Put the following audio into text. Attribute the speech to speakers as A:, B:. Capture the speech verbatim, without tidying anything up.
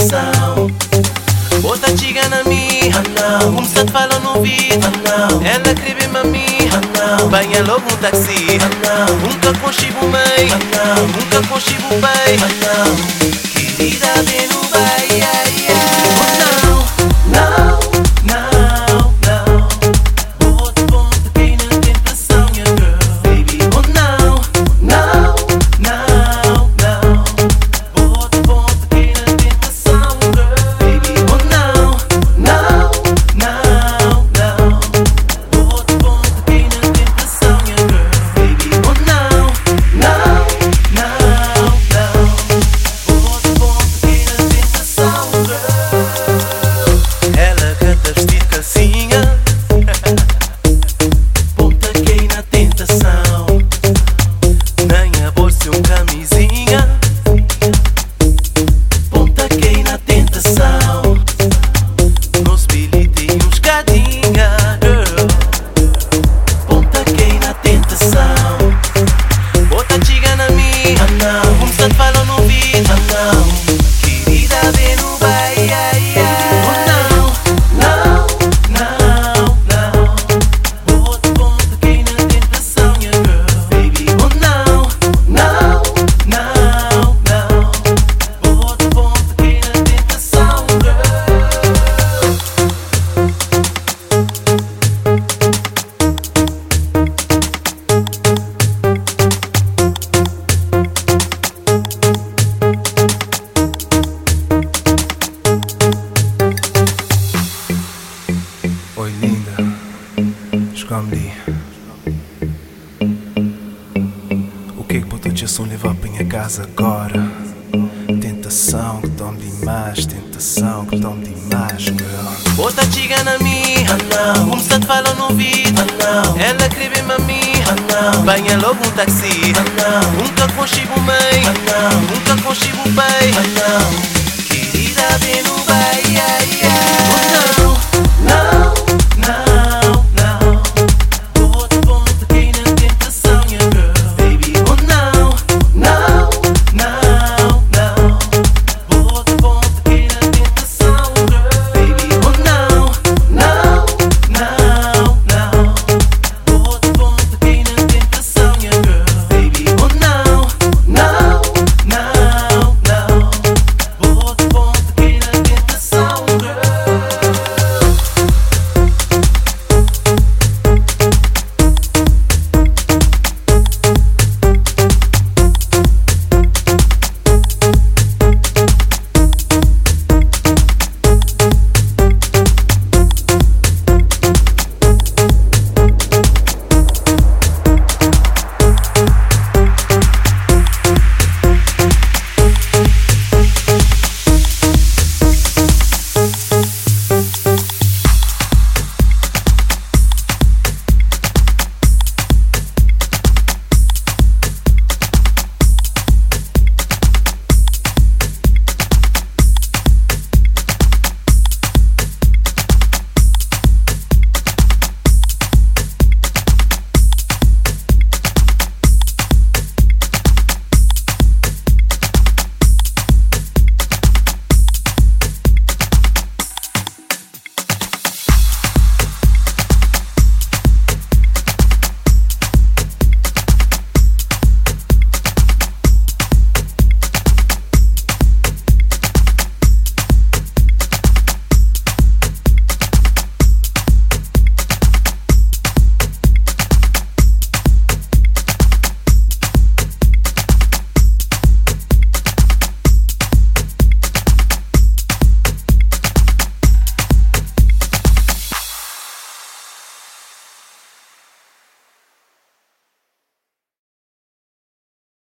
A: tentação. Outra chiga na mim, começa a falar no ouvido. Ela quer ver-me a mim, banha logo um táxi. Nunca consigo bem, nunca consigo bem. Querida, vem no baile. Não, não, não, não. Bote ponto aqui na tentação, minha girl. Baby, oh não, não, não, não. Bote ponto aqui na tentação, girl. Baby, oh não, não, não, não. Bote ponto aqui na tentação, minha girl. Baby, oh não, não, não, não. Bote ponto aqui na tentação, girl. Ela canta vestido calcinha. Ponta aqui na tentação. Nem a bolsa e um camisinha. Ponta aqui na tentação. Nos bilhete e uns gadinha, girl. Ponta aqui na tentação. Outra chiga na mim, começa a falar no ouvido. Querida, vem no baile. Oh não, não, não, não. Bote ponto aqui na tentação, minha girl. Baby, oh não, não, não, não. Bote ponto aqui na tentação, girl.
B: Oi linda, esconde. O que é que botou te a levar para minha casa agora? Tentação que tão demais, tentação que tão demais, girl.
A: Outra chiga na mim, começa a falar no ouvido. Ela quer ver-me a mim, banha logo um táxi. Nunca consigo bem, nunca consigo bem.